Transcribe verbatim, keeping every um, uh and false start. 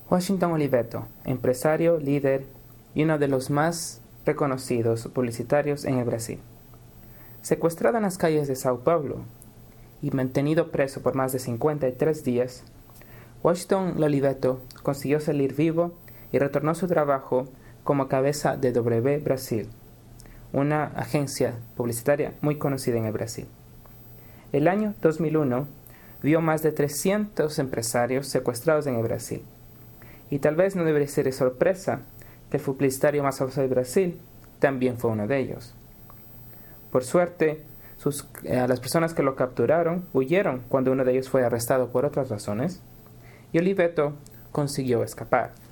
Washington Oliveto, empresario, líder y uno de los más reconocidos publicitarios en el Brasil. Secuestrado en las calles de Sao Paulo y mantenido preso por más de cincuenta y tres días, Washington Oliveto consiguió salir vivo y retornó a su trabajo como cabeza de W Brasil, una agencia publicitaria muy conocida en el Brasil. El año dos mil uno vio más de trescientos empresarios secuestrados en el Brasil. Y tal vez no debería ser de sorpresa que el publicitario más famoso de Brasil también fue uno de ellos. Por suerte, sus, eh, las personas que lo capturaron huyeron cuando uno de ellos fue arrestado por otras razones, y Oliveto consiguió escapar.